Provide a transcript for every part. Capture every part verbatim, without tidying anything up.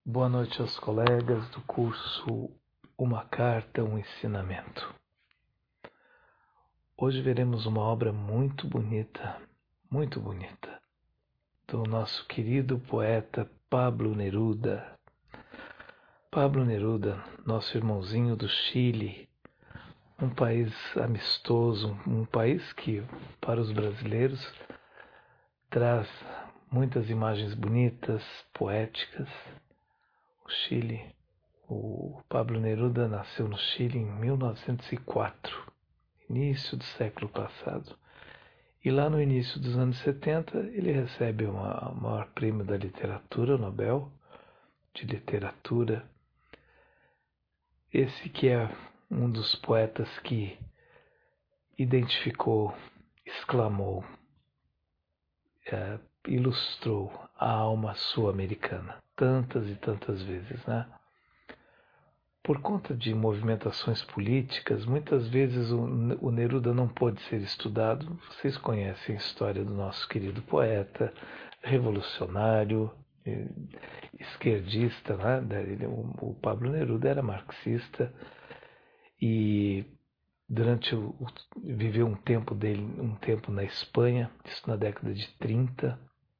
Boa noite aos colegas do curso Uma Carta, um Ensinamento. Hoje veremos uma obra muito bonita, muito bonita, do nosso querido poeta Pablo Neruda. Pablo Neruda, nosso irmãozinho do Chile, um país amistoso, um país que, para os brasileiros, traz muitas imagens bonitas, poéticas. O Chile, o Pablo Neruda nasceu no Chile em mil novecentos e quatro, início do século passado. E lá no início dos anos setenta, ele recebe o maior prêmio da literatura, o Nobel de Literatura. Esse que é um dos poetas que identificou, exclamou, é, ilustrou a alma sul-americana tantas e tantas vezes, né? Por conta de movimentações políticas, muitas vezes o, o Neruda não pôde ser estudado. Vocês conhecem a história do nosso querido poeta, revolucionário, eh, esquerdista, né? Ele, o, o Pablo Neruda era marxista e durante o, o, viveu um tempo dele, um tempo na Espanha, isso na década de trinta,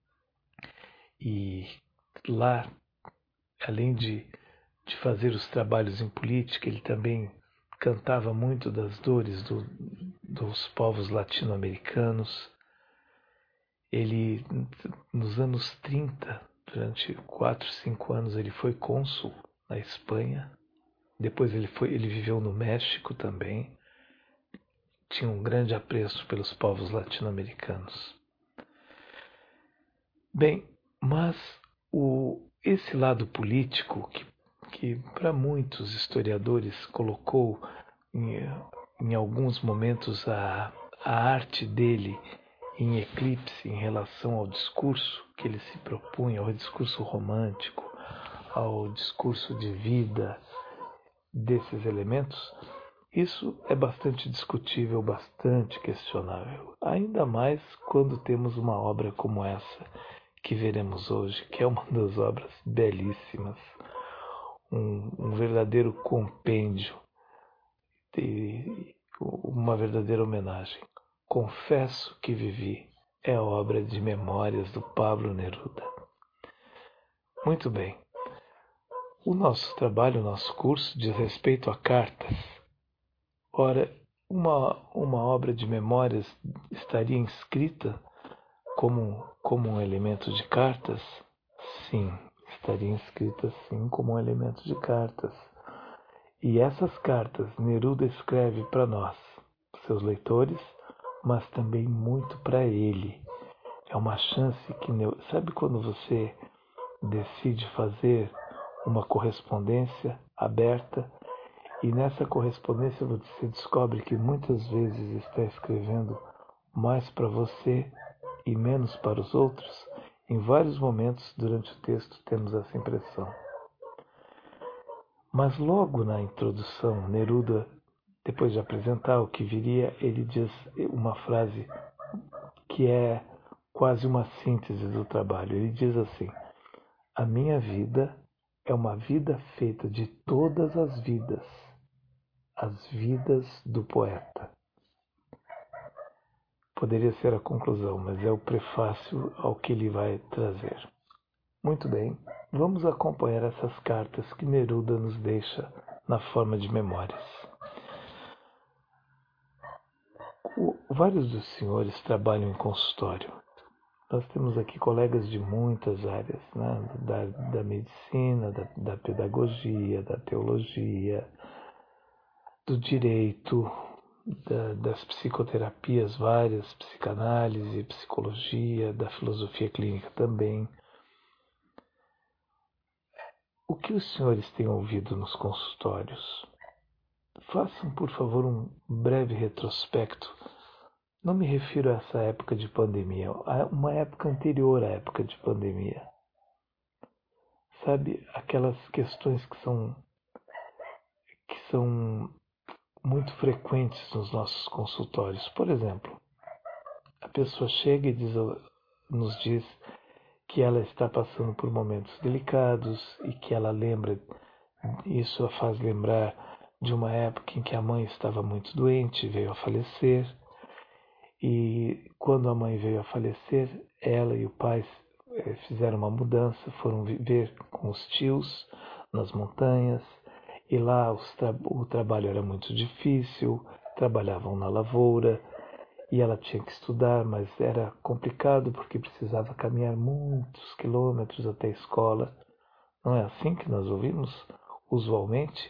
e lá, além de de fazer os trabalhos em política, ele também cantava muito das dores do, dos povos latino-americanos. Ele, nos anos trinta, durante quatro, cinco anos, ele foi cônsul na Espanha. Depois ele, foi, ele viveu no México também. Tinha um grande apreço pelos povos latino-americanos. Bem, mas o, esse lado político que que para muitos historiadores colocou em, em alguns momentos a, a arte dele em eclipse em relação ao discurso que ele se propunha, ao discurso romântico, ao discurso de vida desses elementos, isso é bastante discutível, bastante questionável. Ainda mais quando temos uma obra como essa que veremos hoje, que é uma das obras belíssimas, Um, um verdadeiro compêndio, de, uma verdadeira homenagem. Confesso que Vivi é obra de memórias do Pablo Neruda. Muito bem. O nosso trabalho, o nosso curso diz respeito a cartas. Ora, uma, uma obra de memórias estaria inscrita como, como um elemento de cartas? Sim. Estaria inscrita assim como um elemento de cartas. E essas cartas Neruda escreve para nós, seus leitores, mas também muito para ele. É uma chance que... Sabe quando você decide fazer uma correspondência aberta e nessa correspondência você descobre que muitas vezes está escrevendo mais para você e menos para os outros? Em vários momentos durante o texto temos essa impressão. Mas logo na introdução, Neruda, depois de apresentar o que viria, ele diz uma frase que é quase uma síntese do trabalho. Ele diz assim: a minha vida é uma vida feita de todas as vidas, as vidas do poeta. Poderia ser a conclusão, mas é o prefácio ao que ele vai trazer. Muito bem, vamos acompanhar essas cartas que Neruda nos deixa na forma de memórias. O, vários dos senhores trabalham em consultório. Nós temos aqui colegas de muitas áreas, né? da, da medicina, da, da pedagogia, da teologia, do direito, da, das psicoterapias várias, psicanálise, psicologia, da filosofia clínica também. O que os senhores têm ouvido nos consultórios? Façam, por favor, um breve retrospecto. Não me refiro a essa época de pandemia, a uma época anterior à época de pandemia. Sabe, aquelas questões que são, que são muito frequentes nos nossos consultórios. Por exemplo, a pessoa chega e diz, nos diz que ela está passando por momentos delicados e que ela lembra, isso a faz lembrar de uma época em que a mãe estava muito doente e veio a falecer. E quando a mãe veio a falecer, ela e o pai fizeram uma mudança, foram viver com os tios nas montanhas, e lá tra o trabalho era muito difícil, trabalhavam na lavoura, e ela tinha que estudar, mas era complicado porque precisava caminhar muitos quilômetros até a escola. Não é assim que nós ouvimos usualmente?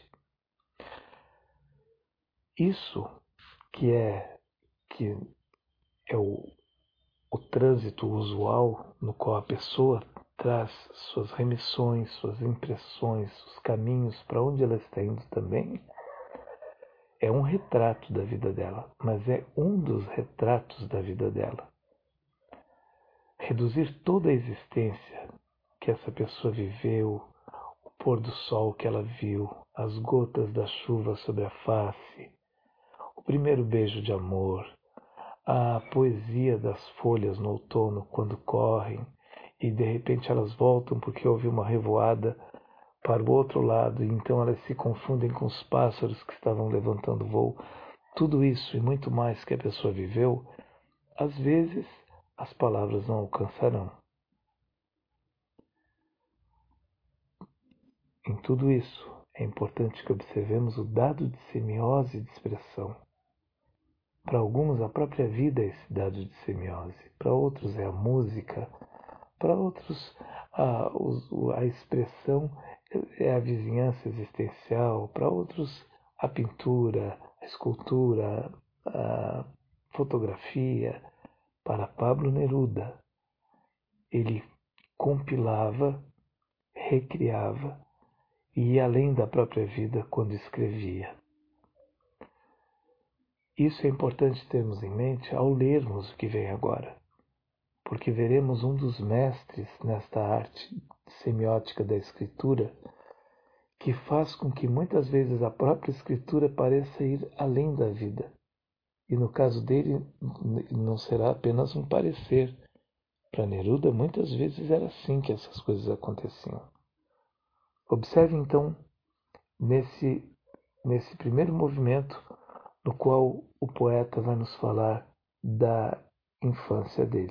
Isso que é que é o, o trânsito usual no qual a pessoa traz suas remissões, suas impressões, os caminhos para onde ela está indo também, é um retrato da vida dela, mas é um dos retratos da vida dela. Reduzir toda a existência que essa pessoa viveu, o pôr do sol que ela viu, as gotas da chuva sobre a face, o primeiro beijo de amor, a poesia das folhas no outono quando correm e de repente elas voltam porque houve uma revoada para o outro lado e então elas se confundem com os pássaros que estavam levantando voo. Tudo isso e muito mais que a pessoa viveu, às vezes as palavras não alcançarão. Em tudo isso, é importante que observemos o dado de semiose e de expressão. Para alguns, a própria vida é esse dado de semiose. Para outros, é a música. Para outros, a, a expressão é a vizinhança existencial. Para outros, a pintura, a escultura, a fotografia. Para Pablo Neruda, ele compilava, recriava e ia além da própria vida quando escrevia. Isso é importante termos em mente ao lermos o que vem agora, porque veremos um dos mestres nesta arte semiótica da escritura que faz com que muitas vezes a própria escritura pareça ir além da vida. E no caso dele, não será apenas um parecer. Para Neruda, muitas vezes era assim que essas coisas aconteciam. Observe então, nesse, nesse primeiro movimento, no qual o poeta vai nos falar da infância dele.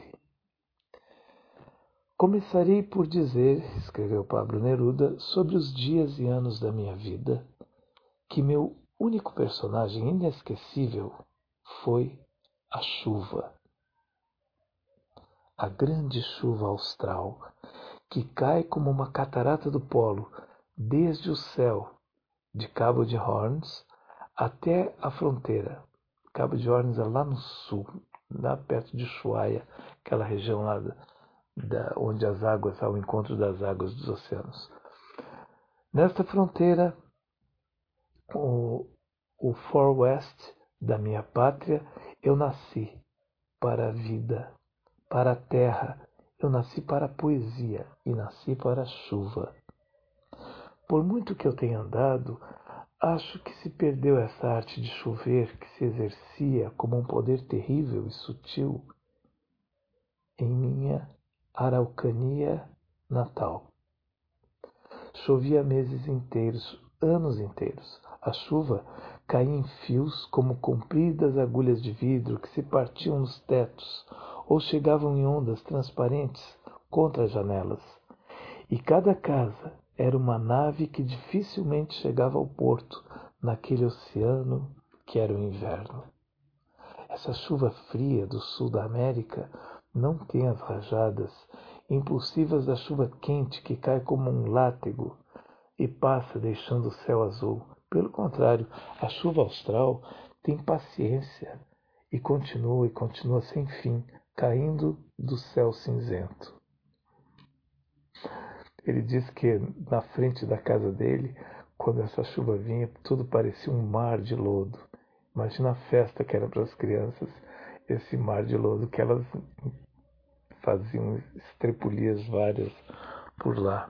Começarei por dizer, escreveu Pablo Neruda, sobre os dias e anos da minha vida, que meu único personagem inesquecível foi a chuva. A grande chuva austral, que cai como uma catarata do polo, desde o céu de Cabo de Hornos até a fronteira. Cabo de Hornos é lá no sul, lá perto de Ushuaia, aquela região lá da, da, onde as águas, ao encontro das águas dos oceanos. Nesta fronteira, o, o Far West da minha pátria, eu nasci para a vida, para a terra. Eu nasci para a poesia e nasci para a chuva. Por muito que eu tenha andado, acho que se perdeu essa arte de chover que se exercia como um poder terrível e sutil em minha Araucania natal. Chovia meses inteiros, anos inteiros. A chuva caía em fios como compridas agulhas de vidro que se partiam nos tetos ou chegavam em ondas transparentes contra as janelas. E cada casa era uma nave que dificilmente chegava ao porto, naquele oceano que era o inverno. Essa chuva fria do sul da América não tem as rajadas impulsivas da chuva quente que cai como um látego e passa deixando o céu azul. Pelo contrário, a chuva austral tem paciência e continua e continua sem fim, caindo do céu cinzento. Ele diz que na frente da casa dele, quando essa chuva vinha, tudo parecia um mar de lodo. Imagina a festa que era para as crianças, esse mar de lodo que elas faziam estrepulias várias por lá.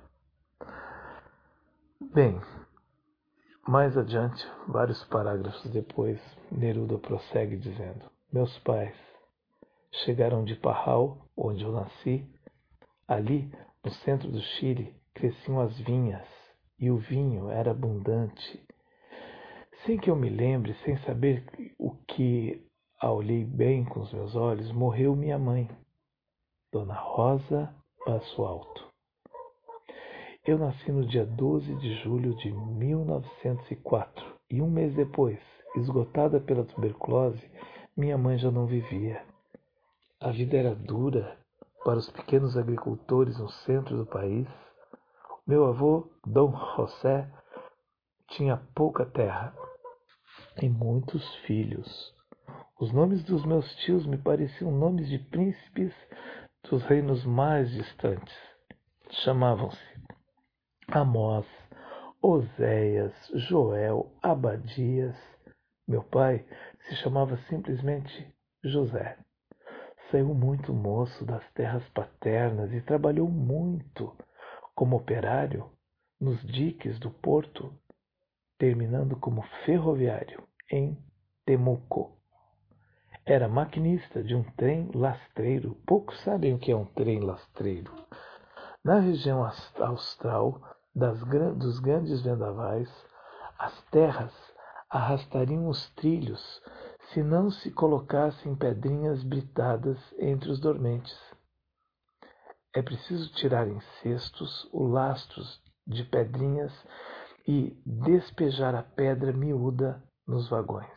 Bem, mais adiante, vários parágrafos depois, Neruda prossegue dizendo: meus pais chegaram de Parral, onde eu nasci, Ali, no centro do Chile, cresciam as vinhas e o vinho era abundante. Sem que eu me lembre, sem saber o que a olhei bem com os meus olhos, morreu minha mãe, Dona Rosa Passo Alto. Eu nasci no dia doze de julho de mil novecentos e quatro e um mês depois, esgotada pela tuberculose, minha mãe já não vivia. A vida era dura para os pequenos agricultores no centro do país. Meu avô, Dom José, tinha pouca terra e muitos filhos. Os nomes dos meus tios me pareciam nomes de príncipes dos reinos mais distantes. Chamavam-se Amós, Oséias, Joel, Abadias. Meu pai se chamava simplesmente José. Saiu muito moço das terras paternas e trabalhou muito como operário nos diques do porto, terminando como ferroviário em Temuco. Era maquinista de um trem lastreiro. Poucos sabem o que é um trem lastreiro. Na região austral das, dos grandes vendavais, as terras arrastariam os trilhos se não se colocassem pedrinhas britadas entre os dormentes. É preciso tirar em cestos os lastros de pedrinhas e despejar a pedra miúda nos vagões.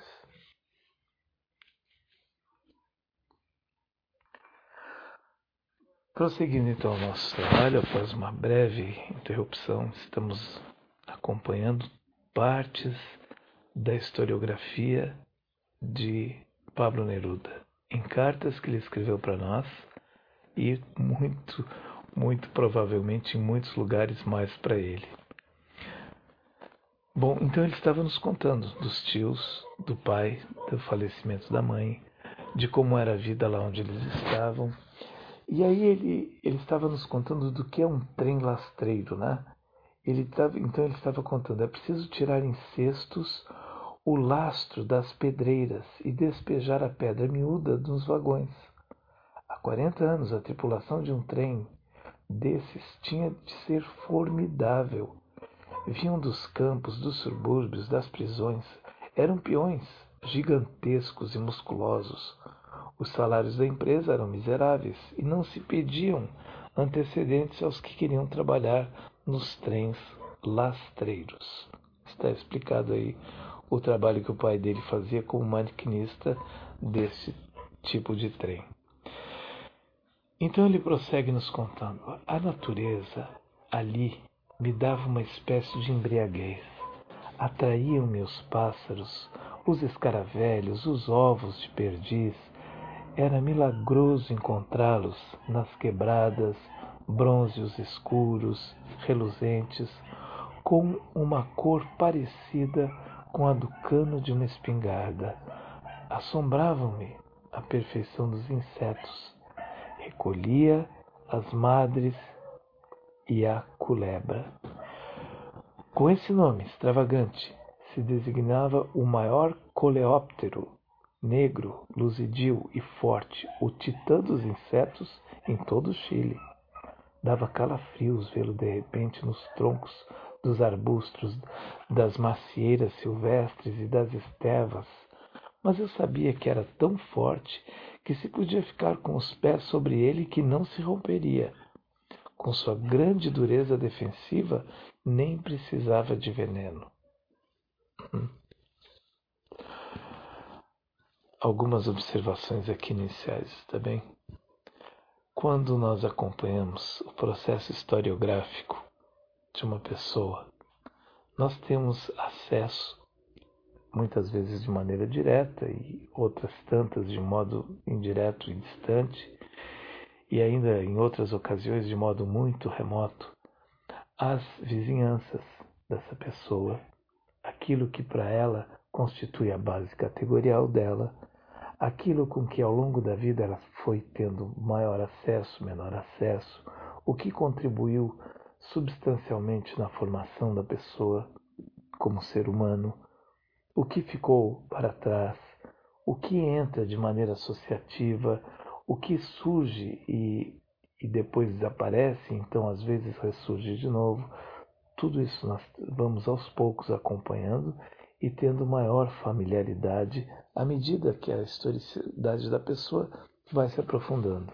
Prosseguindo então o nosso trabalho, após uma breve interrupção, estamos acompanhando partes da historiografia de Pablo Neruda, em cartas que ele escreveu para nós e muito, muito provavelmente em muitos lugares mais para ele. Bom, então ele estava nos contando dos tios, do pai, do falecimento da mãe, de como era a vida lá onde eles estavam. E aí ele, ele estava nos contando do que é um trem lastreiro, né? Ele tava, então ele estava contando, é preciso tirar em cestos o lastro das pedreiras e despejar a pedra miúda dos vagões. Há quarenta anos a tripulação de um trem desses tinha de ser formidável. Vinham dos campos, dos subúrbios, das prisões. Eram peões gigantescos e musculosos. Os salários da empresa eram miseráveis e não se pediam antecedentes aos que queriam trabalhar nos trens lastreiros. Está explicado aí o trabalho que o pai dele fazia como maquinista desse tipo de trem. Então ele prossegue nos contando: a natureza ali me dava uma espécie de embriaguez. Atraíam-me os pássaros, os escaravelhos, os ovos de perdiz. Era milagroso encontrá-los nas quebradas, brônzeos escuros, reluzentes, com uma cor parecida com a do cano de uma espingarda. Assombravam-me a perfeição dos insetos. Recolhia as madres e a culebra. Com esse nome extravagante se designava o maior coleóptero, negro, luzidio e forte, o titã dos insetos em todo o Chile. Dava calafrios vê-lo de repente nos troncos dos arbustos, das macieiras silvestres e das estevas, mas eu sabia que era tão forte que se podia ficar com os pés sobre ele que não se romperia. Com sua grande dureza defensiva, nem precisava de veneno. Hum. Algumas observações aqui iniciais, tá bem? Quando nós acompanhamos o processo historiográfico de uma pessoa, nós temos acesso, muitas vezes de maneira direta e outras tantas de modo indireto e distante, e ainda em outras ocasiões de modo muito remoto, às vizinhanças dessa pessoa, aquilo que para ela constitui a base categorial dela, aquilo com que ao longo da vida ela foi tendo maior acesso, menor acesso, o que contribuiu substancialmente na formação da pessoa como ser humano, o que ficou para trás, o que entra de maneira associativa, o que surge e, e depois desaparece, então às vezes ressurge de novo. Tudo isso nós vamos aos poucos acompanhando e tendo maior familiaridade à medida que a historicidade da pessoa vai se aprofundando.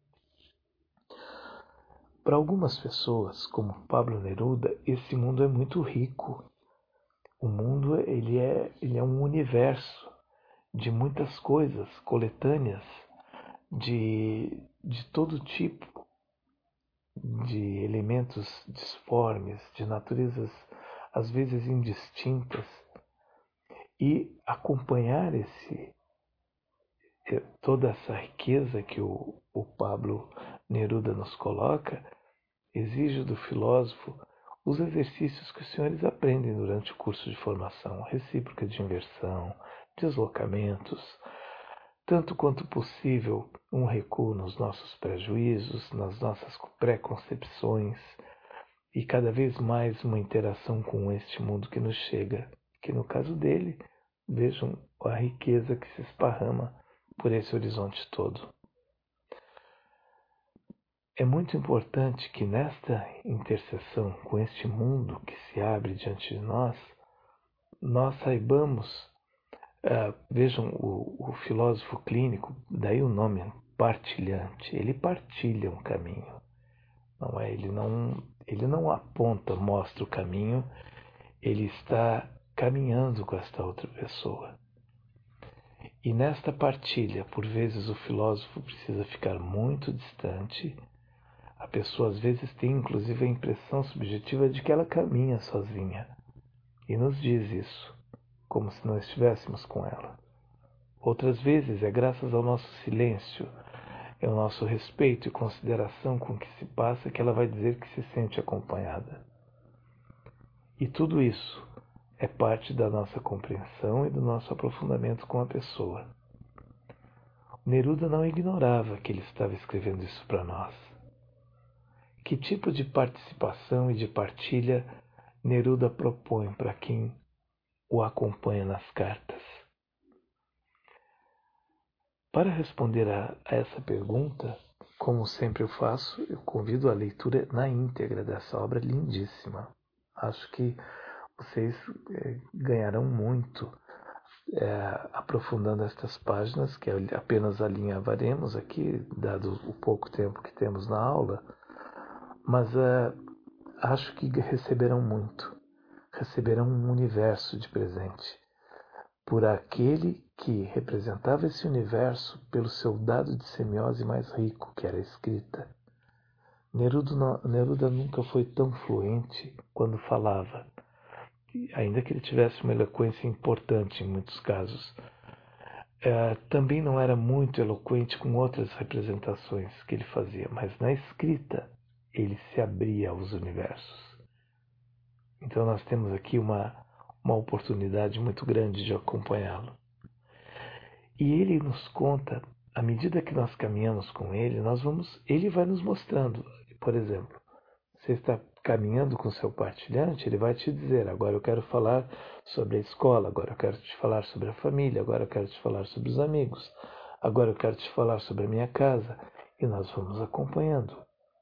Para algumas pessoas, como Pablo Neruda, esse mundo é muito rico. O mundo ele é, ele é um universo de muitas coisas coletâneas, de, de todo tipo, de elementos disformes, de naturezas às vezes indistintas. E acompanhar esse, toda essa riqueza que o, o Pablo Neruda nos coloca, exige do filósofo os exercícios que os senhores aprendem durante o curso de formação, recíproca de inversão, deslocamentos, tanto quanto possível um recuo nos nossos prejuízos, nas nossas preconcepções e cada vez mais uma interação com este mundo que nos chega, que no caso dele, vejam a riqueza que se esparrama por esse horizonte todo. É muito importante que nesta interseção com este mundo que se abre diante de nós, nós saibamos, uh, vejam o, o filósofo clínico, daí o nome partilhante, ele partilha um caminho, não é? Ele não, ele não aponta, mostra o caminho, ele está caminhando com esta outra pessoa. E nesta partilha, por vezes o filósofo precisa ficar muito distante. A pessoa às vezes tem inclusive a impressão subjetiva de que ela caminha sozinha e nos diz isso, como se não estivéssemos com ela. Outras vezes é graças ao nosso silêncio, é o nosso respeito e consideração com o que se passa que ela vai dizer que se sente acompanhada. E tudo isso é parte da nossa compreensão e do nosso aprofundamento com a pessoa. Neruda não ignorava que ele estava escrevendo isso para nós. Que tipo de participação e de partilha Neruda propõe para quem o acompanha nas cartas? Para responder a, a essa pergunta, como sempre eu faço, eu convido a leitura na íntegra dessa obra lindíssima. Acho que vocês é, ganharão muito é, aprofundando estas páginas, que apenas alinhavaremos aqui, dado o pouco tempo que temos na aula. Mas uh, acho que receberão muito, receberão um universo de presente, por aquele que representava esse universo pelo seu dado de semiose mais rico, que era a escrita. Neruda, não, Neruda nunca foi tão fluente quando falava, ainda que ele tivesse uma eloquência importante em muitos casos. Uh, também não era muito eloquente com outras representações que ele fazia, mas na escrita ele se abria aos universos. Então nós temos aqui uma, uma oportunidade muito grande de acompanhá-lo. E ele nos conta, à medida que nós caminhamos com ele, nós vamos, ele vai nos mostrando. Por exemplo, você está caminhando com seu partilhante, ele vai te dizer, agora eu quero falar sobre a escola, agora eu quero te falar sobre a família, agora eu quero te falar sobre os amigos, agora eu quero te falar sobre a minha casa. E nós vamos acompanhando.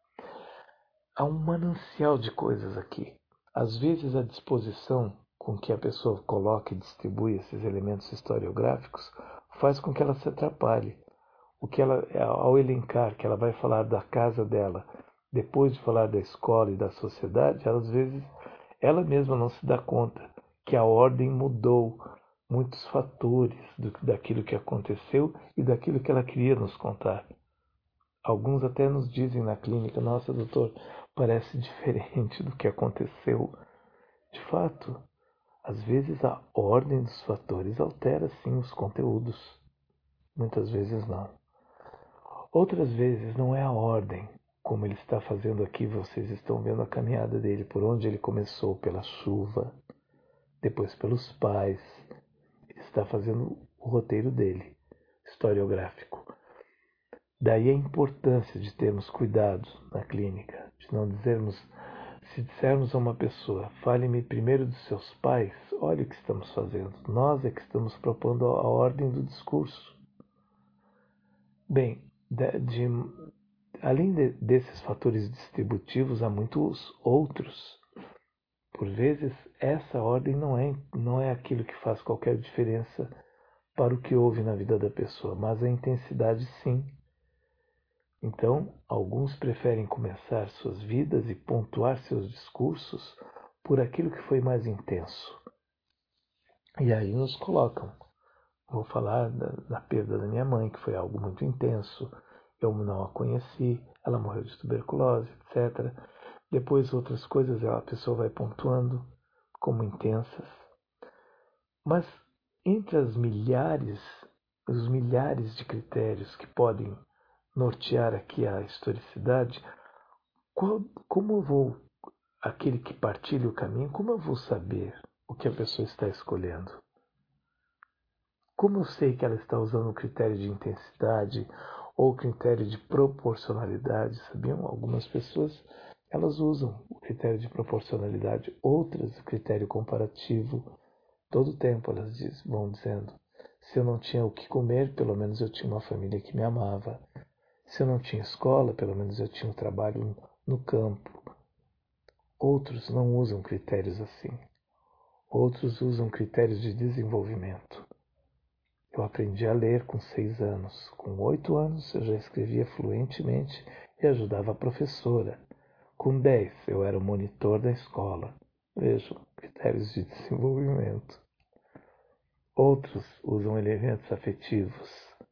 Há um manancial de coisas aqui. Às vezes a disposição com que a pessoa coloca e distribui esses elementos historiográficos faz com que ela se atrapalhe. O que ela, ao elencar que ela vai falar da casa dela, depois de falar da escola e da sociedade, ela, às vezes ela mesma não se dá conta que a ordem mudou muitos fatores do, daquilo que aconteceu e daquilo que ela queria nos contar. Alguns até nos dizem na clínica, nossa, doutor, parece diferente do que aconteceu. De fato, às vezes a ordem dos fatores altera sim os conteúdos. Muitas vezes não. Outras vezes não é a ordem, como ele está fazendo aqui, vocês estão vendo a caminhada dele, por onde ele começou, pela chuva, depois pelos pais. Ele está fazendo o roteiro dele, historiográfico. Daí a importância de termos cuidado na clínica, de não dizermos, se dissermos a uma pessoa, fale-me primeiro dos seus pais, olha o que estamos fazendo, nós é que estamos propondo a ordem do discurso. Bem, de, de, além de, desses fatores distributivos, há muitos outros. Por vezes, essa ordem não é, não é aquilo que faz qualquer diferença para o que houve na vida da pessoa, mas a intensidade sim. Então, alguns preferem começar suas vidas e pontuar seus discursos por aquilo que foi mais intenso. E aí nos colocam. Vou falar da, da perda da minha mãe, que foi algo muito intenso. Eu não a conheci, ela morreu de tuberculose, etcétera. Depois outras coisas a pessoa vai pontuando como intensas. Mas entre as milhares, os milhares de critérios que podem nortear aqui a historicidade, qual, como eu vou, aquele que partilha o caminho, como eu vou saber o que a pessoa está escolhendo? Como eu sei que ela está usando o critério de intensidade ou o critério de proporcionalidade? Sabiam? Algumas pessoas elas usam o critério de proporcionalidade, outras o critério comparativo. Todo o tempo elas diz, vão dizendo, se eu não tinha o que comer, pelo menos eu tinha uma família que me amava. Se eu não tinha escola, pelo menos eu tinha um trabalho no campo. Outros não usam critérios assim. Outros usam critérios de desenvolvimento. Eu aprendi a ler com seis anos. Com oito anos eu já escrevia fluentemente e ajudava a professora. Com dez eu era o monitor da escola. Vejam, critérios de desenvolvimento. Outros usam elementos afetivos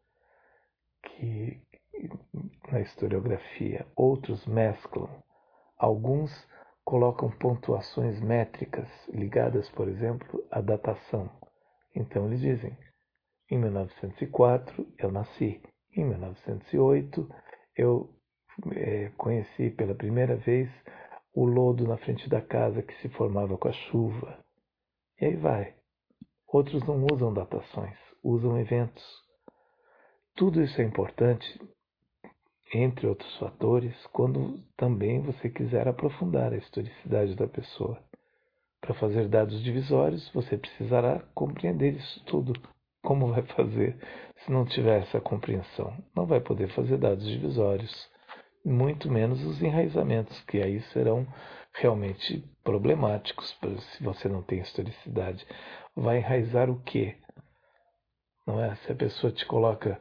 que na historiografia. Outros mesclam. Alguns colocam pontuações métricas ligadas, por exemplo, à datação. Então eles dizem, em mil novecentos e quatro eu nasci, em mil novecentos e oito eu é, conheci pela primeira vez o lodo na frente da casa que se formava com a chuva. E aí vai. Outros não usam datações, usam eventos. Tudo isso é importante, entre outros fatores, quando também você quiser aprofundar a historicidade da pessoa. Para fazer dados divisórios, você precisará compreender isso tudo. Como vai fazer se não tiver essa compreensão? Não vai poder fazer dados divisórios, muito menos os enraizamentos, que aí serão realmente problemáticos se você não tem historicidade. Vai enraizar o quê? Não é? Se a pessoa te coloca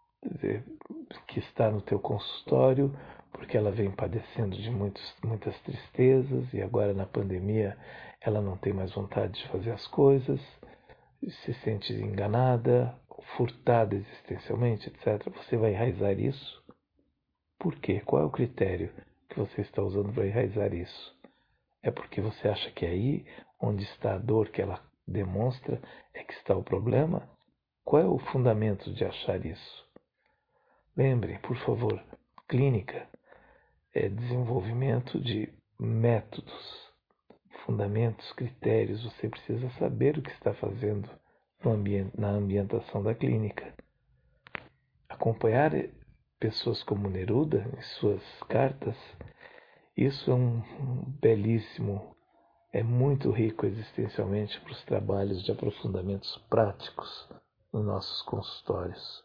que está no teu consultório porque ela vem padecendo de muitos, muitas tristezas e agora na pandemia ela não tem mais vontade de fazer as coisas, se sente enganada, furtada existencialmente, etcétera. Você vai enraizar isso? Por quê? Qual é o critério que você está usando para enraizar isso? É porque você acha que é aí onde está a dor que ela demonstra é que está o problema? Qual é o fundamento de achar isso? Lembre, por favor, clínica é desenvolvimento de métodos, fundamentos, critérios. Você precisa saber o que está fazendo no ambiente, na ambientação da clínica. Acompanhar pessoas como Neruda em suas cartas, isso é um belíssimo, é muito rico existencialmente para os trabalhos de aprofundamentos práticos nos nossos consultórios.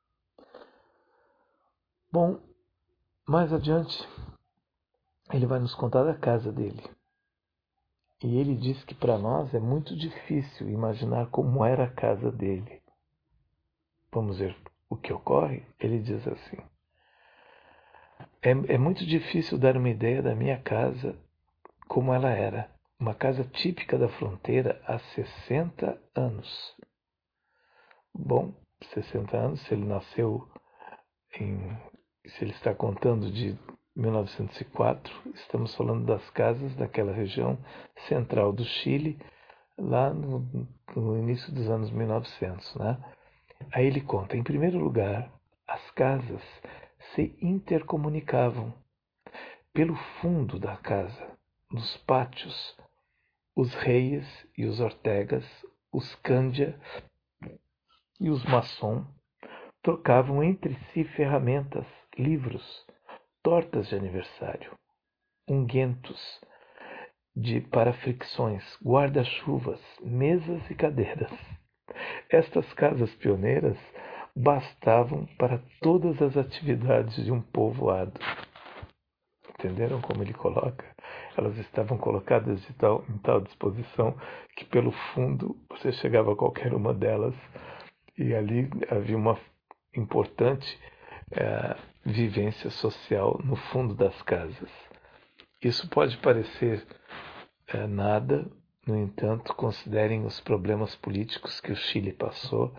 Bom, mais adiante, ele vai nos contar da casa dele. E ele diz que para nós é muito difícil imaginar como era a casa dele. Vamos ver o que ocorre? Ele diz assim: é, é muito difícil dar uma ideia da minha casa como ela era. Uma casa típica da fronteira há sessenta anos. Bom, sessenta anos, se ele nasceu em... se ele está contando de mil novecentos e quatro, estamos falando das casas daquela região central do Chile, lá no, no início dos anos mil e novecentos, né? Aí ele conta, em primeiro lugar, as casas se intercomunicavam. Pelo fundo da casa, nos pátios, os reis e os ortegas, os cândia e os maçom trocavam entre si ferramentas, livros, tortas de aniversário, ungüentos de para fricções, guarda-chuvas, mesas e cadeiras. Estas casas pioneiras bastavam para todas as atividades de um povoado. Entenderam como ele coloca? Elas estavam colocadas de tal, em tal disposição que pelo fundo você chegava a qualquer uma delas e ali havia uma importante é, vivência social no fundo das casas. Isso pode parecer é, nada, no entanto, considerem os problemas políticos que o Chile passou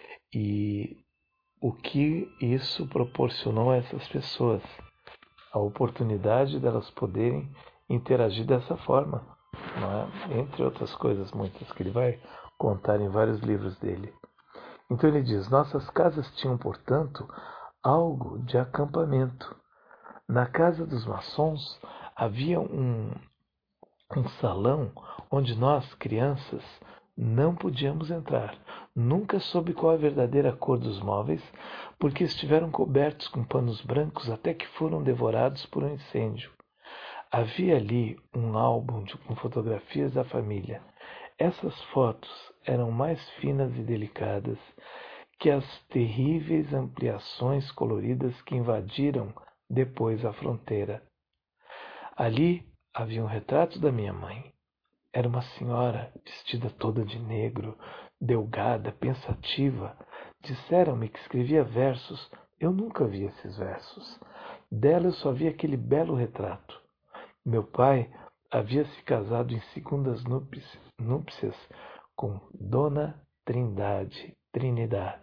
e o que isso proporcionou a essas pessoas, a oportunidade delas poderem interagir dessa forma, não é? Entre outras coisas muitas que ele vai contar em vários livros dele. Então ele diz: nossas casas tinham, portanto, algo de acampamento. Na casa dos maçons havia um, um salão onde nós, crianças, não podíamos entrar. Nunca soube qual a verdadeira cor dos móveis, porque estiveram cobertos com panos brancos até que foram devorados por um incêndio. Havia ali um álbum de, com fotografias da família. Essas fotos eram mais finas e delicadas que as terríveis ampliações coloridas que invadiram depois a fronteira. Ali havia um retrato da minha mãe. Era uma senhora vestida toda de negro, delgada, pensativa. Disseram-me que escrevia versos. Eu nunca vi esses versos. Dela eu só vi aquele belo retrato. Meu pai havia se casado em segundas núpcias, núpcias com Dona Trindade, Trinidad.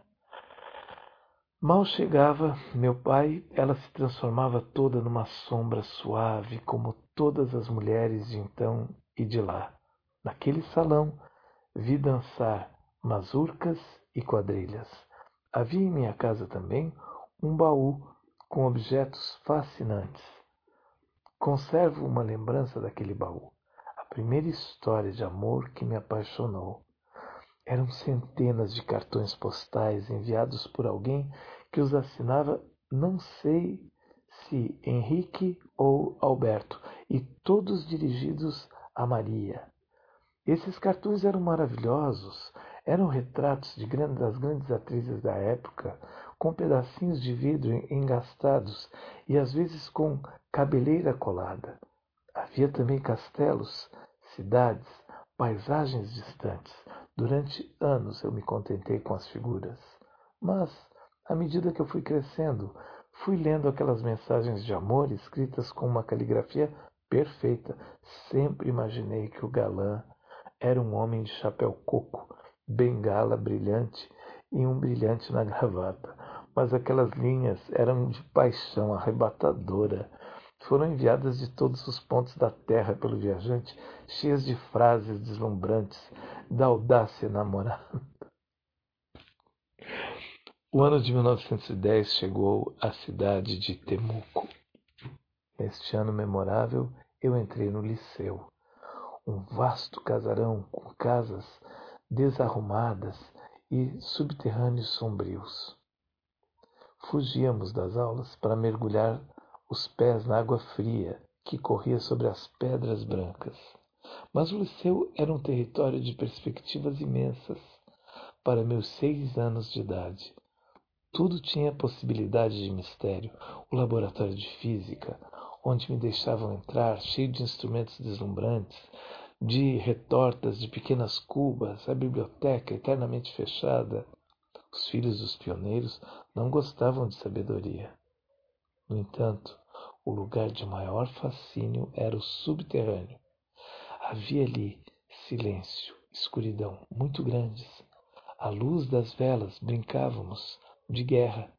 Mal chegava meu pai, ela se transformava toda numa sombra suave, como todas as mulheres de então e de lá. Naquele salão, vi dançar mazurcas e quadrilhas. Havia em minha casa também um baú com objetos fascinantes. Conservo uma lembrança daquele baú, a primeira história de amor que me apaixonou. Eram centenas de cartões postais enviados por alguém que os assinava, não sei se Henrique ou Alberto, e todos dirigidos a Maria. Esses cartões eram maravilhosos, eram retratos de grandes, das grandes atrizes da época, com pedacinhos de vidro engastados e às vezes com cabeleira colada. Havia também castelos, cidades, paisagens distantes. Durante anos eu me contentei com as figuras. Mas, à medida que eu fui crescendo, fui lendo aquelas mensagens de amor escritas com uma caligrafia perfeita. Sempre imaginei que o galã era um homem de chapéu coco, bengala brilhante e um brilhante na gravata. Mas aquelas linhas eram de paixão arrebatadora. Foram enviadas de todos os pontos da terra pelo viajante, cheias de frases deslumbrantes, da audácia namorada. O ano de mil novecentos e dez chegou à cidade de Temuco. Neste ano memorável, eu entrei no liceu. Um vasto casarão com casas desarrumadas e subterrâneos sombrios. Fugíamos das aulas para mergulhar os pés na água fria que corria sobre as pedras brancas. Mas o liceu era um território de perspectivas imensas para meus seis anos de idade. Tudo tinha possibilidade de mistério. O laboratório de física, onde me deixavam entrar, cheio de instrumentos deslumbrantes, de retortas de pequenas cubas, a biblioteca eternamente fechada. Os filhos dos pioneiros não gostavam de sabedoria. No entanto, o lugar de maior fascínio era o subterrâneo. Havia ali silêncio, escuridão muito grandes. À luz das velas brincávamos de guerra.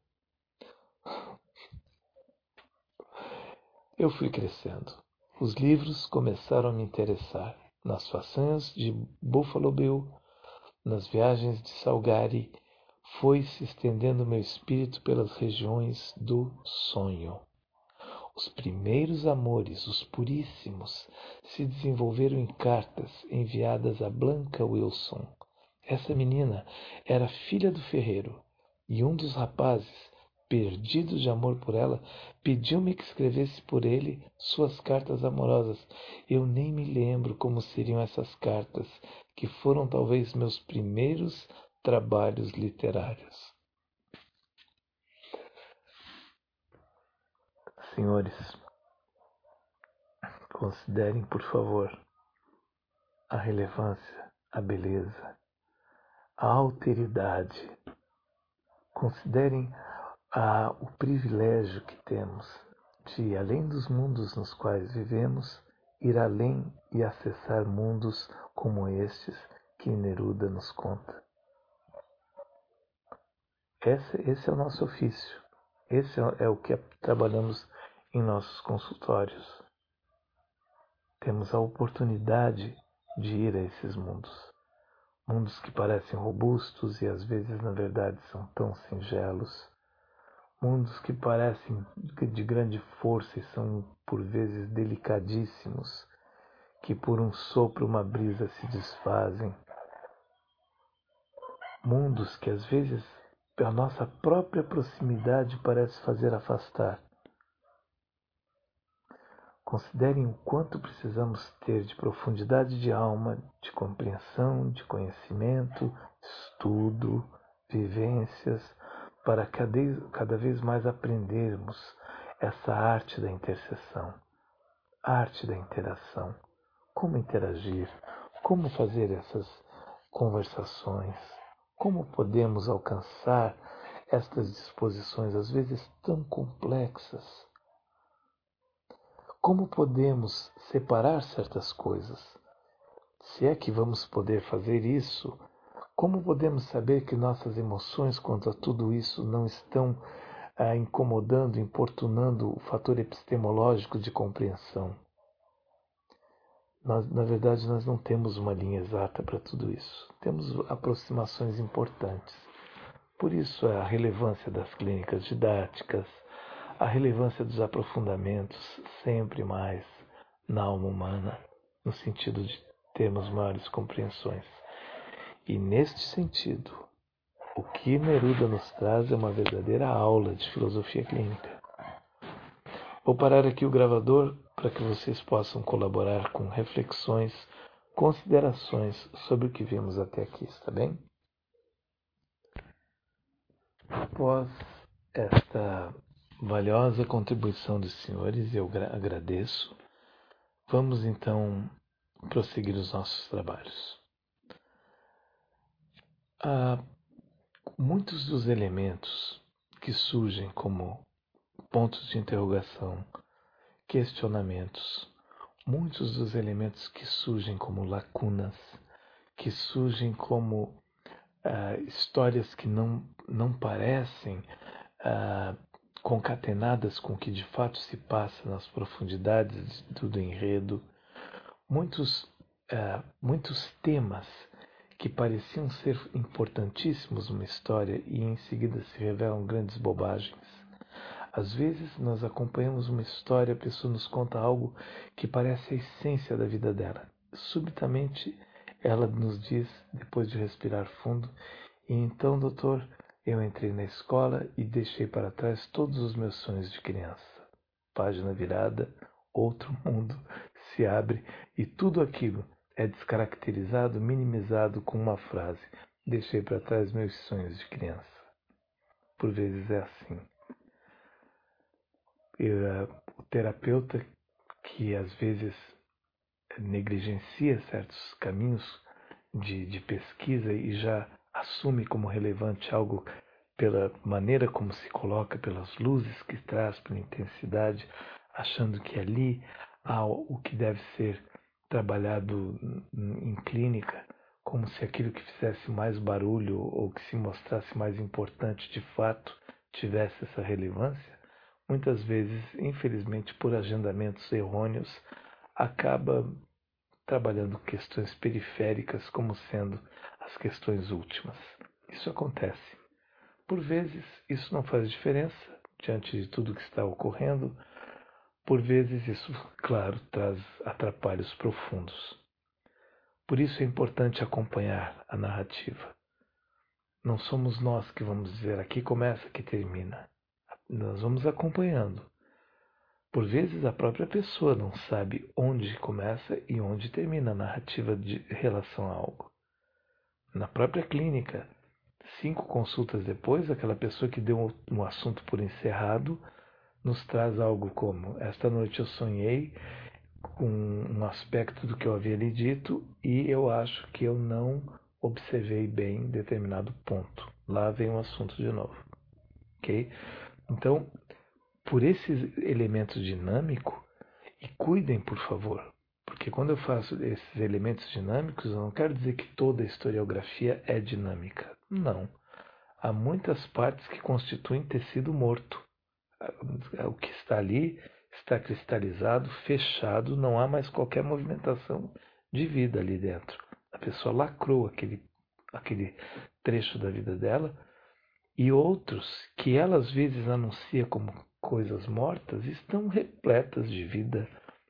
Eu fui crescendo. Os livros começaram a me interessar. Nas façanhas de Buffalo Bill, nas viagens de Salgari, foi se estendendo meu espírito pelas regiões do sonho. Os primeiros amores, os puríssimos, se desenvolveram em cartas enviadas a Blanca Wilson. Essa menina era filha do ferreiro, e um dos rapazes, perdido de amor por ela, pediu-me que escrevesse por ele suas cartas amorosas. Eu nem me lembro como seriam essas cartas, que foram talvez meus primeiros trabalhos literários. Senhores, considerem, por favor, a relevância, a beleza, a alteridade. Considerem a, o privilégio que temos de, além dos mundos nos quais vivemos, ir além e acessar mundos como estes que Neruda nos conta. Esse, esse é o nosso ofício. Esse é, é o que trabalhamos em nossos consultórios. Temos a oportunidade de ir a esses mundos. Mundos que parecem robustos e às vezes, na verdade, são tão singelos. Mundos que parecem de grande força e são, por vezes, delicadíssimos, que por um sopro, uma brisa se desfazem. Mundos que, às vezes, a nossa própria proximidade parece fazer afastar. Considerem o quanto precisamos ter de profundidade de alma, de compreensão, de conhecimento, estudo, vivências, para cada vez mais aprendermos essa arte da intercessão, arte da interação, como interagir, como fazer essas conversações, como podemos alcançar estas disposições às vezes tão complexas. Como podemos separar certas coisas? Se é que vamos poder fazer isso, como podemos saber que nossas emoções quanto a tudo isso não estão ah, incomodando, importunando o fator epistemológico de compreensão? Nós, na verdade, nós não temos uma linha exata para tudo isso. Temos aproximações importantes. Por isso, a relevância das clínicas didáticas, a relevância dos aprofundamentos sempre mais na alma humana, no sentido de termos maiores compreensões. E neste sentido, o que Neruda nos traz é uma verdadeira aula de filosofia clínica. Vou parar aqui o gravador para que vocês possam colaborar com reflexões, considerações sobre o que vimos até aqui, está bem? Após esta valiosa contribuição dos senhores, eu agradeço. Vamos então prosseguir os nossos trabalhos. Há muitos dos elementos que surgem como pontos de interrogação, questionamentos, muitos dos elementos que surgem como lacunas, que surgem como ah, histórias que não, não parecem ah, concatenadas com o que de fato se passa nas profundidades do, do enredo, muitos, uh, muitos temas que pareciam ser importantíssimos numa história e em seguida se revelam grandes bobagens. Às vezes nós acompanhamos uma história, a pessoa nos conta algo que parece a essência da vida dela. Subitamente ela nos diz, depois de respirar fundo, e então, doutor, eu entrei na escola e deixei para trás todos os meus sonhos de criança. Página virada, outro mundo se abre e tudo aquilo é descaracterizado, minimizado com uma frase: deixei para trás meus sonhos de criança. Por vezes é assim. E, uh, o terapeuta que às vezes negligencia certos caminhos de, de pesquisa e já assume como relevante algo pela maneira como se coloca, pelas luzes que traz, pela intensidade, achando que ali há o que deve ser trabalhado em clínica, como se aquilo que fizesse mais barulho ou que se mostrasse mais importante de fato tivesse essa relevância, muitas vezes, infelizmente, por agendamentos errôneos, acaba trabalhando questões periféricas como sendo as questões últimas. Isso acontece. Por vezes, isso não faz diferença diante de tudo que está ocorrendo. Por vezes, isso, claro, traz atrapalhos profundos. Por isso é importante acompanhar a narrativa. Não somos nós que vamos dizer aqui começa, aqui termina. Nós vamos acompanhando. Por vezes, a própria pessoa não sabe onde começa e onde termina a narrativa de relação a algo. Na própria clínica, cinco consultas depois, aquela pessoa que deu um assunto por encerrado nos traz algo como: esta noite eu sonhei com um aspecto do que eu havia lhe dito e eu acho que eu não observei bem determinado ponto. Lá vem o assunto de novo. Ok? Então, por esses elementos dinâmicos, e cuidem, por favor, porque quando eu faço esses elementos dinâmicos, eu não quero dizer que toda a historiografia é dinâmica. Não. Há muitas partes que constituem tecido morto. O que está ali está cristalizado, fechado, não há mais qualquer movimentação de vida ali dentro. A pessoa lacrou aquele, aquele trecho da vida dela, e outros que ela às vezes anuncia como coisas mortas estão repletas de vida,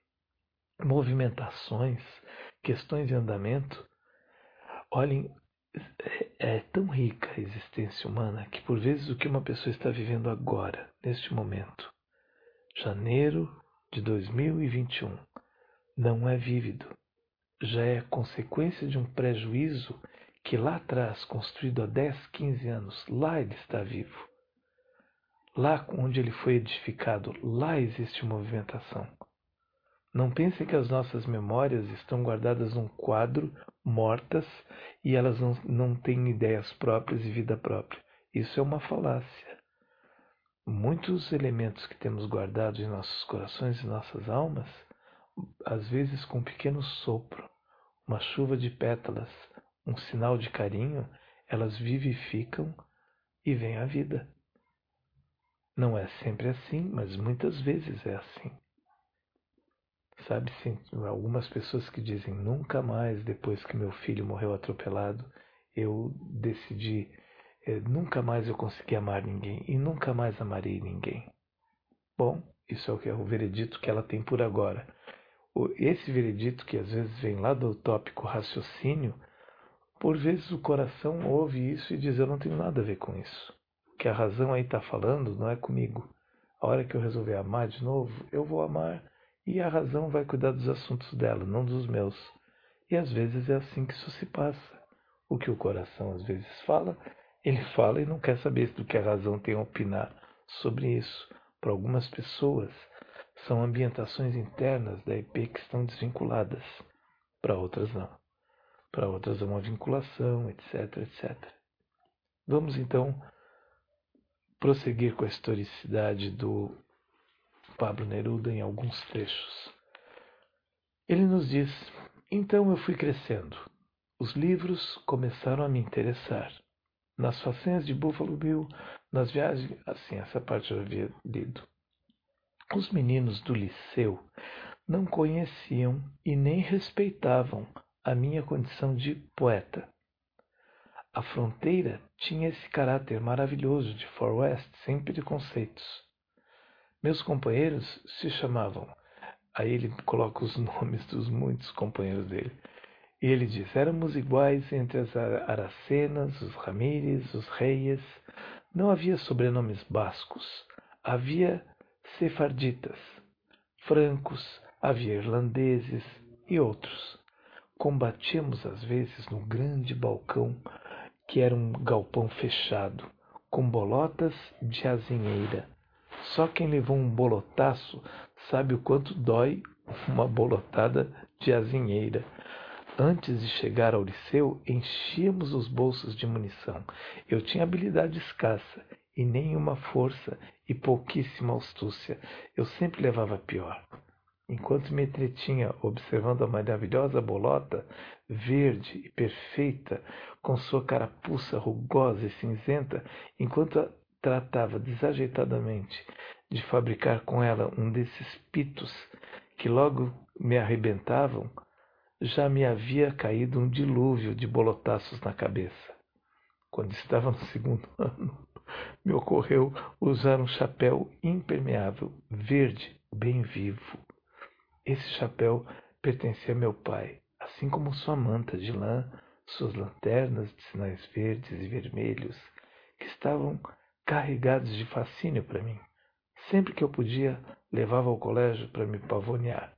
movimentações, questões de andamento. Olhem, é tão rica a existência humana que por vezes o que uma pessoa está vivendo agora, neste momento, janeiro de dois mil e vinte e um, não é vívido. Já é consequência de um prejuízo que lá atrás, construído há dez, quinze anos, lá ele está vivo. Lá onde ele foi edificado, lá existe movimentação. Não pensem que as nossas memórias estão guardadas num quadro, mortas, e elas não, não têm ideias próprias e vida própria. Isso é uma falácia. Muitos elementos que temos guardados em nossos corações e nossas almas, às vezes com um pequeno sopro, uma chuva de pétalas, um sinal de carinho, elas vivificam e vêm à vida. Não é sempre assim, mas muitas vezes é assim. Sabe, sim, algumas pessoas que dizem: nunca mais, depois que meu filho morreu atropelado, eu decidi, eh, nunca mais eu consegui amar ninguém e nunca mais amarei ninguém. Bom, isso é o que é o veredito que ela tem por agora. Esse veredito, que às vezes vem lá do tópico raciocínio, por vezes o coração ouve isso e diz: eu não tenho nada a ver com isso. O que a razão aí está falando não é comigo. A hora que eu resolver amar de novo, eu vou amar e a razão vai cuidar dos assuntos dela, não dos meus. E às vezes é assim que isso se passa. O que o coração às vezes fala, ele fala e não quer saber do que a razão tem a opinar sobre isso. Para algumas pessoas, são ambientações internas da E P que estão desvinculadas. Para outras, não. Para outras, é uma vinculação, etc, etcétera. Vamos então prosseguir com a historicidade do Pablo Neruda em alguns trechos. Ele nos diz: então eu fui crescendo. Os livros começaram a me interessar. Nas façanhas de Buffalo Bill, nas viagens... Assim, essa parte eu já havia lido. Os meninos do liceu não conheciam e nem respeitavam a minha condição de poeta. A fronteira tinha esse caráter maravilhoso de Far West, sem preconceitos. Meus companheiros se chamavam... Aí ele coloca os nomes dos muitos companheiros dele. E ele diz: éramos iguais entre as Aracenas, os Ramírez, os Reyes. Não havia sobrenomes bascos. Havia sefarditas, francos, havia irlandeses e outros. Combatíamos às vezes no grande balcão, que era um galpão fechado, com bolotas de azinheira. Só quem levou um bolotaço sabe o quanto dói uma bolotada de azinheira. Antes de chegar ao liceu, enchíamos os bolsos de munição. Eu tinha habilidade escassa e nenhuma força e pouquíssima astúcia. Eu sempre levava pior. Enquanto me entretinha observando a maravilhosa bolota, verde e perfeita, com sua carapuça rugosa e cinzenta, enquanto a tratava desajeitadamente de fabricar com ela um desses pitos que logo me arrebentavam, já me havia caído um dilúvio de bolotaços na cabeça. Quando estava no segundo ano, me ocorreu usar um chapéu impermeável, verde, bem vivo. Esse chapéu pertencia a meu pai, assim como sua manta de lã, suas lanternas de sinais verdes e vermelhos, que estavam carregados de fascínio para mim. Sempre que eu podia, levava ao colégio para me pavonear.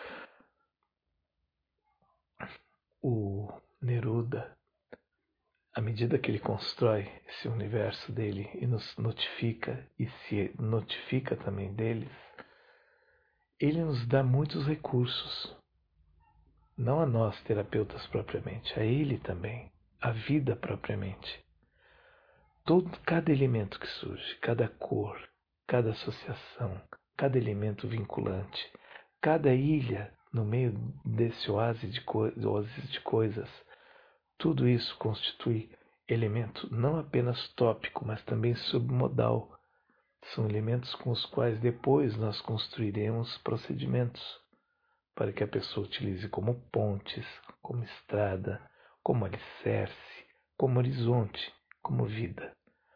O Neruda, à medida que ele constrói esse universo dele e nos notifica e se notifica também deles, ele nos dá muitos recursos. Não a nós, terapeutas propriamente, a ele também, a vida propriamente. Todo, cada elemento que surge, cada cor, cada associação, cada elemento vinculante, cada ilha no meio desse oásis de, co oásis de coisas, tudo isso constitui elemento não apenas tópico, mas também submodal. São elementos com os quais depois nós construiremos procedimentos para que a pessoa utilize como pontes, como estrada, como alicerce, como horizonte, como vida.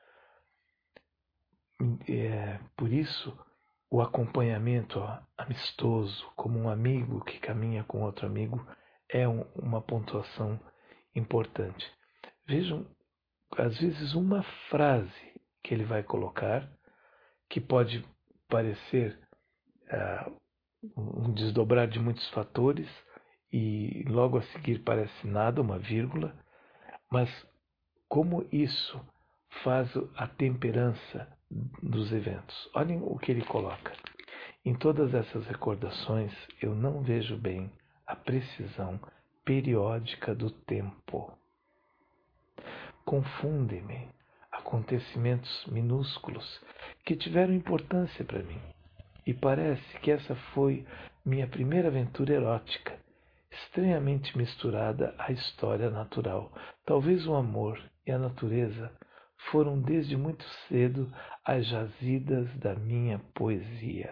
É, por isso, o acompanhamento ó, amistoso, como um amigo que caminha com outro amigo, é um, uma pontuação importante. Vejam, às vezes, uma frase que ele vai colocar, que pode parecer uh, um desdobrar de muitos fatores, e logo a seguir parece nada, uma vírgula, mas como isso faz a temperança dos eventos. Olhem o que ele coloca. Em todas essas recordações, eu não vejo bem a precisão periódica do tempo. Confundem-me acontecimentos minúsculos que tiveram importância para mim. E parece que essa foi minha primeira aventura erótica, estranhamente misturada à história natural. Talvez o amor e a natureza foram desde muito cedo as jazidas da minha poesia.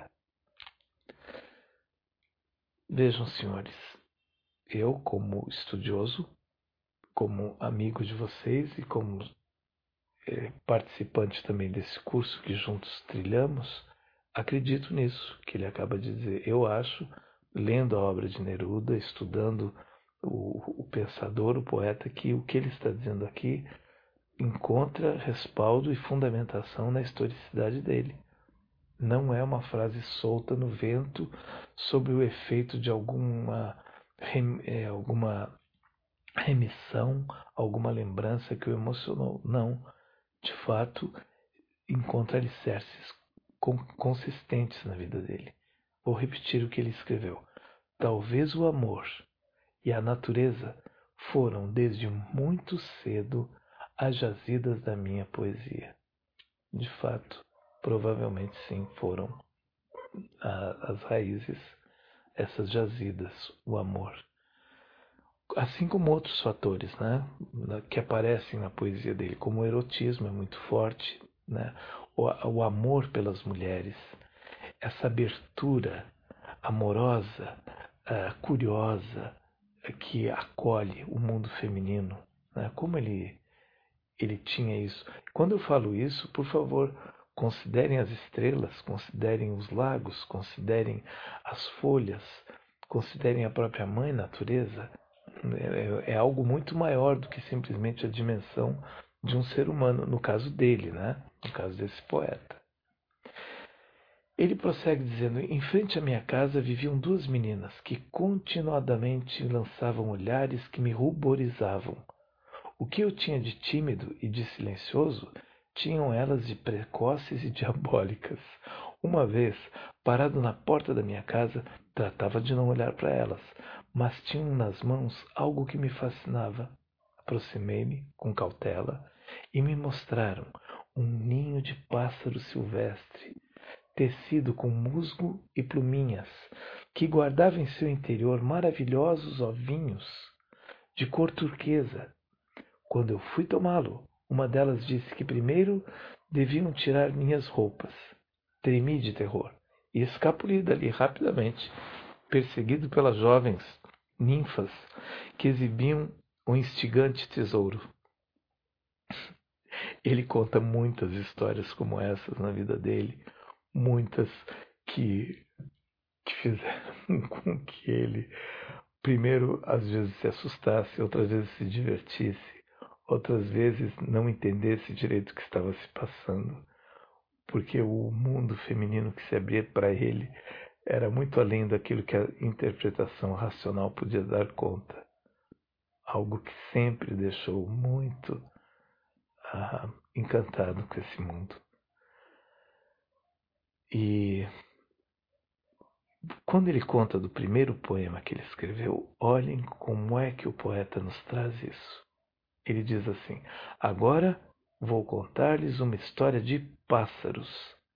Vejam, senhores, eu, como estudioso, como amigo de vocês e como é, participante também desse curso que juntos trilhamos, acredito nisso que ele acaba de dizer. Eu acho, lendo a obra de Neruda, estudando o, o pensador, o poeta, que o que ele está dizendo aqui encontra respaldo e fundamentação na historicidade dele. Não é uma frase solta no vento sob o efeito de alguma, rem, é, alguma remissão, alguma lembrança que o emocionou. Não. De fato, encontra alicerces consistentes na vida dele. Vou repetir o que ele escreveu. Talvez o amor e a natureza foram desde muito cedo as jazidas da minha poesia. De fato, provavelmente sim, foram a, as raízes, essas jazidas, o amor. Assim como outros fatores, né, que aparecem na poesia dele, como o erotismo é muito forte, né, o, o amor pelas mulheres, essa abertura amorosa, uh, curiosa, que acolhe o mundo feminino, né, como ele, ele tinha isso. Quando eu falo isso, por favor, considerem as estrelas, considerem os lagos, considerem as folhas, considerem a própria mãe natureza. É, é algo muito maior do que simplesmente a dimensão de um ser humano, no caso dele, né? No caso desse poeta. Ele prossegue dizendo: em frente à minha casa viviam duas meninas que continuadamente lançavam olhares que me ruborizavam. O que eu tinha de tímido e de silencioso, tinham elas de precoces e diabólicas. Uma vez, parado na porta da minha casa, tratava de não olhar para elas, mas tinham nas mãos algo que me fascinava. Aproximei-me com cautela e me mostraram um ninho de pássaro silvestre, tecido com musgo e pluminhas, que guardava em seu interior maravilhosos ovinhos de cor turquesa. Quando eu fui tomá-lo, uma delas disse que primeiro deviam tirar minhas roupas. Tremi de terror e escapuli dali rapidamente, perseguido pelas jovens ninfas que exibiam um instigante tesouro. Ele conta muitas histórias como essas na vida dele, muitas que, que fizeram com que ele, primeiro, às vezes se assustasse, outras vezes se divertisse, outras vezes não entendesse direito o que estava se passando, porque o mundo feminino que se abria para ele era muito além daquilo que a interpretação racional podia dar conta. Algo que sempre deixou muito ah, encantado com esse mundo. E quando ele conta do primeiro poema que ele escreveu, olhem como é que o poeta nos traz isso. Ele diz assim: agora vou contar-lhes uma história de pássaros.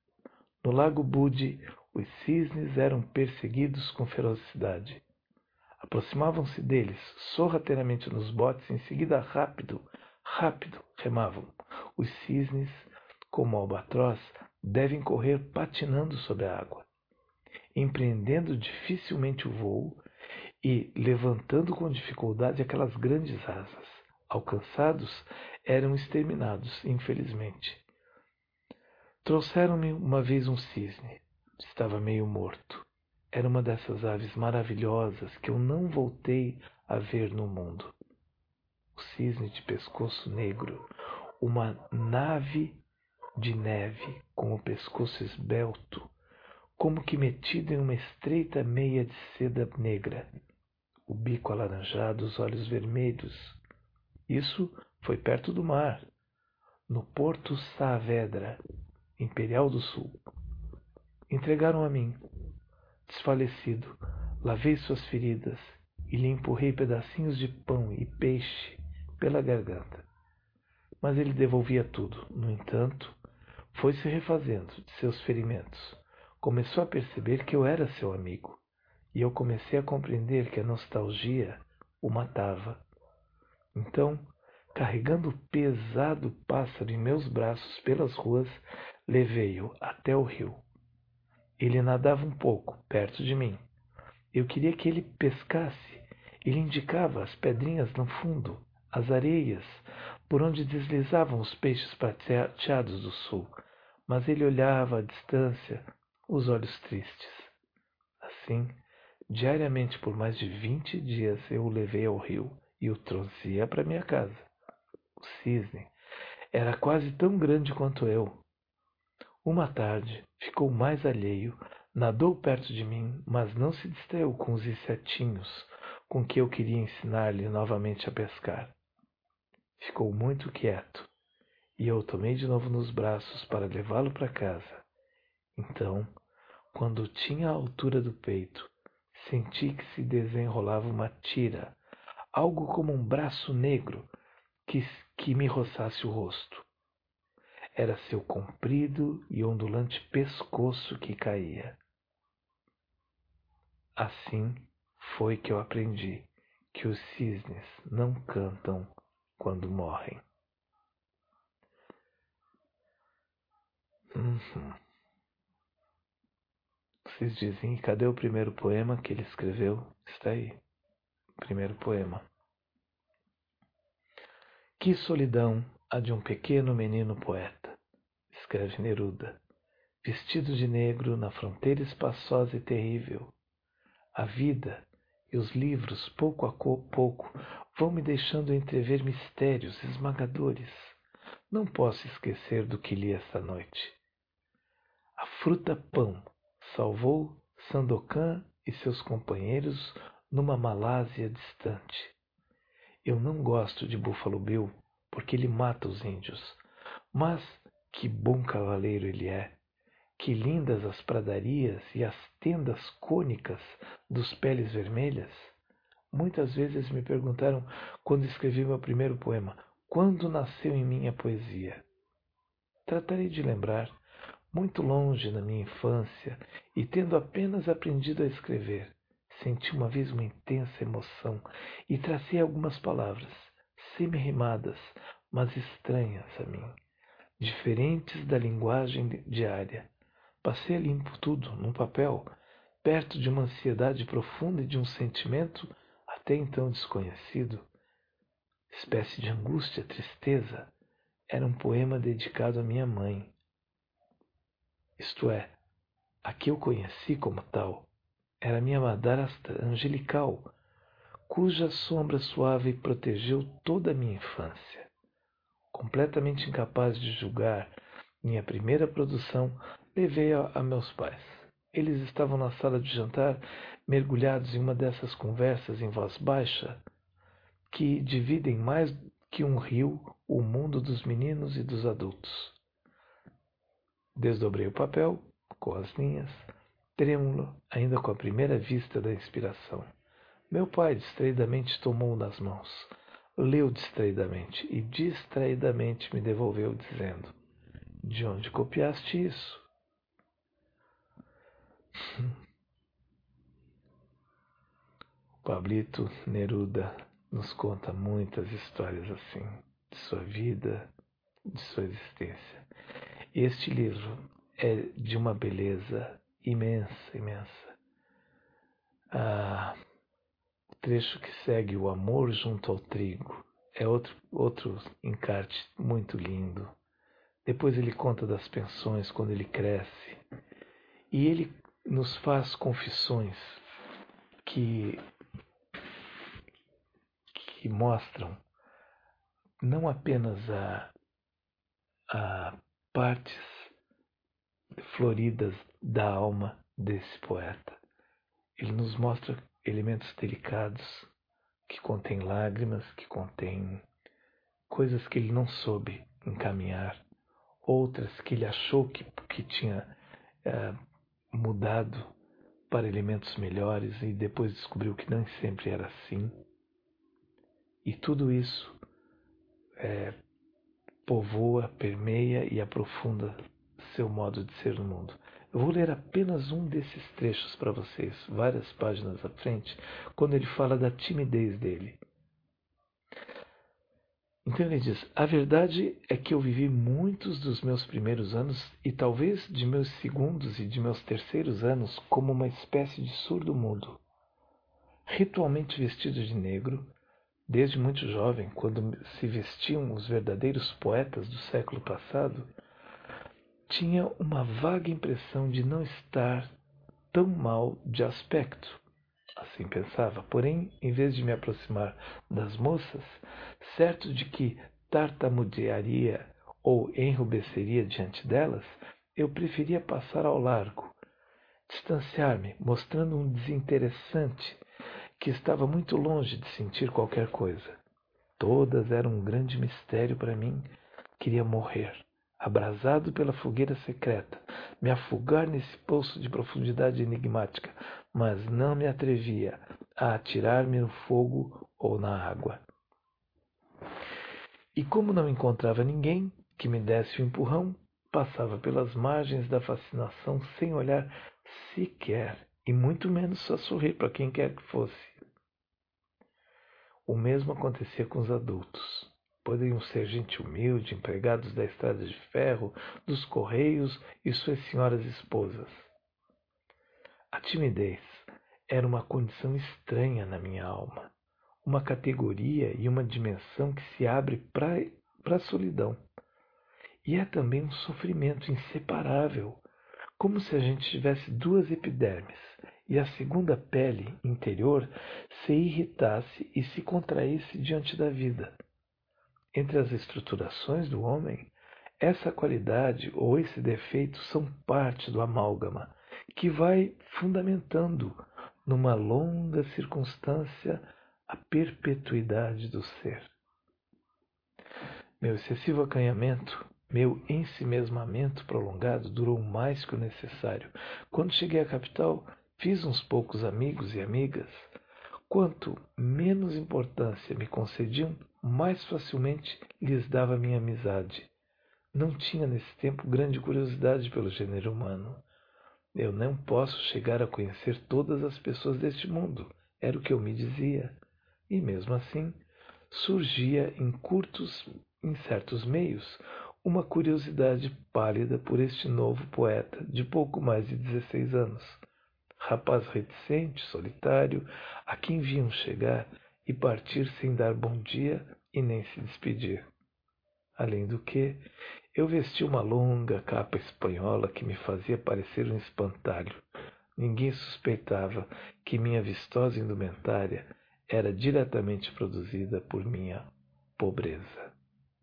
No lago Budi, os cisnes eram perseguidos com ferocidade. Aproximavam-se deles sorrateiramente nos botes, em seguida rápido, rápido, remavam. Os cisnes, como o albatroz, devem correr patinando sobre a água, empreendendo dificilmente o voo e levantando com dificuldade aquelas grandes asas. Alcançados, eram exterminados, infelizmente. Trouxeram-me uma vez um cisne. Estava meio morto. Era uma dessas aves maravilhosas que eu não voltei a ver no mundo. O cisne de pescoço negro, uma nave de neve com o pescoço esbelto, como que metido em uma estreita meia de seda negra, o bico alaranjado, os olhos vermelhos. Isso foi perto do mar, no Porto Saavedra, Imperial do Sul. Entregaram a mim. Desfalecido, lavei suas feridas e lhe empurrei pedacinhos de pão e peixe pela garganta. Mas ele devolvia tudo. No entanto, foi se refazendo de seus ferimentos. Começou a perceber que eu era seu amigo, e eu comecei a compreender que a nostalgia o matava. Então, carregando o pesado pássaro em meus braços pelas ruas, levei-o até o rio. Ele nadava um pouco, perto de mim. Eu queria que ele pescasse. Ele indicava as pedrinhas no fundo, as areias, por onde deslizavam os peixes prateados do sul. Mas ele olhava à distância, os olhos tristes. Assim, diariamente por mais de vinte dias eu o levei ao rio e o trouxia para minha casa. O cisne era quase tão grande quanto eu. Uma tarde, ficou mais alheio, nadou perto de mim, mas não se distraiu com os insetinhos com que eu queria ensinar-lhe novamente a pescar. Ficou muito quieto, e eu o tomei de novo nos braços para levá-lo para casa. Então, quando o tinha à altura do peito, senti que se desenrolava uma tira, algo como um braço negro que, que me roçasse o rosto. Era seu comprido e ondulante pescoço que caía. Assim foi que eu aprendi que os cisnes não cantam quando morrem. Uhum. Vocês dizem, e cadê o primeiro poema que ele escreveu? Está aí. Primeiro poema. Que solidão a de um pequeno menino poeta, escreve Neruda, vestido de negro na fronteira espaçosa e terrível. A vida e os livros, pouco a pouco, vão me deixando entrever mistérios esmagadores. Não posso esquecer do que li esta noite. A fruta pão salvou Sandokan e seus companheiros numa Malásia distante. Eu não gosto de Buffalo Bill porque ele mata os índios, mas que bom cavaleiro ele é! Que lindas as pradarias e as tendas cônicas dos peles vermelhas! Muitas vezes me perguntaram, quando escrevi meu primeiro poema, quando nasceu em mim a poesia. Tratarei de lembrar, muito longe na minha infância, e tendo apenas aprendido a escrever, senti uma vez uma intensa emoção e tracei algumas palavras, semi-rimadas, mas estranhas a mim, diferentes da linguagem diária. Passei a limpo tudo num papel, perto de uma ansiedade profunda e de um sentimento até então desconhecido, espécie de angústia, tristeza. Era um poema dedicado à minha mãe. Isto é, a que eu conheci como tal, era minha madrasta angelical, cuja sombra suave protegeu toda a minha infância. Completamente incapaz de julgar minha primeira produção, levei-a a meus pais. Eles estavam na sala de jantar, mergulhados em uma dessas conversas em voz baixa, que dividem mais que um rio o mundo dos meninos e dos adultos. Desdobrei o papel, com as linhas, trêmulo, ainda com a primeira vista da inspiração. Meu pai distraidamente tomou nas mãos, leu distraidamente e distraidamente me devolveu, dizendo: de onde copiaste isso? Pablito Neruda nos conta muitas histórias assim, de sua vida, de sua existência. Este livro é de uma beleza imensa, imensa. Ah, o trecho que segue, o amor junto ao trigo, é outro, outro encarte muito lindo. Depois ele conta das pensões quando ele cresce. E ele nos faz confissões que, que mostram não apenas a, a partes floridas da alma desse poeta. Ele nos mostra elementos delicados que contêm lágrimas, que contêm coisas que ele não soube encaminhar, outras que ele achou que, que tinha é, mudado para elementos melhores e depois descobriu que nem sempre era assim. E tudo isso é, povoa, permeia e aprofunda seu modo de ser no mundo. Eu vou ler apenas um desses trechos para vocês, várias páginas à frente, quando ele fala da timidez dele. Então ele diz: a verdade é que eu vivi muitos dos meus primeiros anos e talvez de meus segundos e de meus terceiros anos como uma espécie de surdo-mudo, ritualmente vestido de negro, desde muito jovem, quando se vestiam os verdadeiros poetas do século passado. Tinha uma vaga impressão de não estar tão mal de aspecto. Assim pensava, porém, em vez de me aproximar das moças, certo de que tartamudearia ou enrubesceria diante delas, eu preferia passar ao largo, distanciar-me, mostrando um desinteressante que estava muito longe de sentir qualquer coisa. Todas eram um grande mistério para mim. Queria morrer, abrasado pela fogueira secreta, me afogar nesse poço de profundidade enigmática, mas não me atrevia a atirar-me no fogo ou na água. E como não encontrava ninguém que me desse o um empurrão, passava pelas margens da fascinação sem olhar sequer, e muito menos a sorrir para quem quer que fosse. O mesmo acontecia com os adultos. Poderiam ser gente humilde, empregados da estrada de ferro, dos correios e suas senhoras esposas. A timidez era uma condição estranha na minha alma, uma categoria e uma dimensão que se abre para a solidão. E é também um sofrimento inseparável, como se a gente tivesse duas epidermes e a segunda pele interior se irritasse e se contraísse diante da vida. Entre as estruturações do homem, essa qualidade ou esse defeito são parte do amálgama, que vai fundamentando numa longa circunstância a perpetuidade do ser. Meu excessivo acanhamento, meu ensimesmamento prolongado durou mais que o necessário. Quando cheguei à capital, fiz uns poucos amigos e amigas. Quanto menos importância me concediam, mais facilmente lhes dava minha amizade. Não tinha nesse tempo grande curiosidade pelo gênero humano. Eu não posso chegar a conhecer todas as pessoas deste mundo, era o que eu me dizia. E mesmo assim, surgia em curtos, em certos meios, uma curiosidade pálida por este novo poeta de pouco mais de dezesseis anos. Rapaz reticente, solitário, a quem viam chegar e partir sem dar bom dia e nem se despedir. Além do que, eu vestia uma longa capa espanhola que me fazia parecer um espantalho. Ninguém suspeitava que minha vistosa indumentária era diretamente produzida por minha pobreza.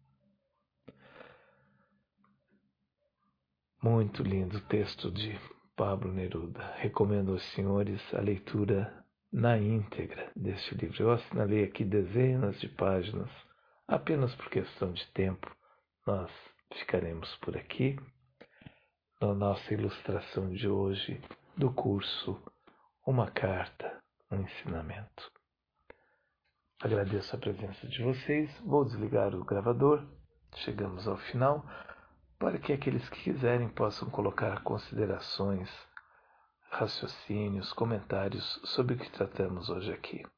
Muito lindo texto de Pablo Neruda. Recomendo aos senhores a leitura na íntegra deste livro. Eu assinalei aqui dezenas de páginas apenas por questão de tempo, nós ficaremos por aqui na nossa ilustração de hoje do curso Uma Carta, um Ensinamento. Agradeço a presença de vocês. Vou desligar o gravador. Chegamos ao final, para que aqueles que quiserem possam colocar considerações, raciocínios, comentários sobre o que tratamos hoje aqui.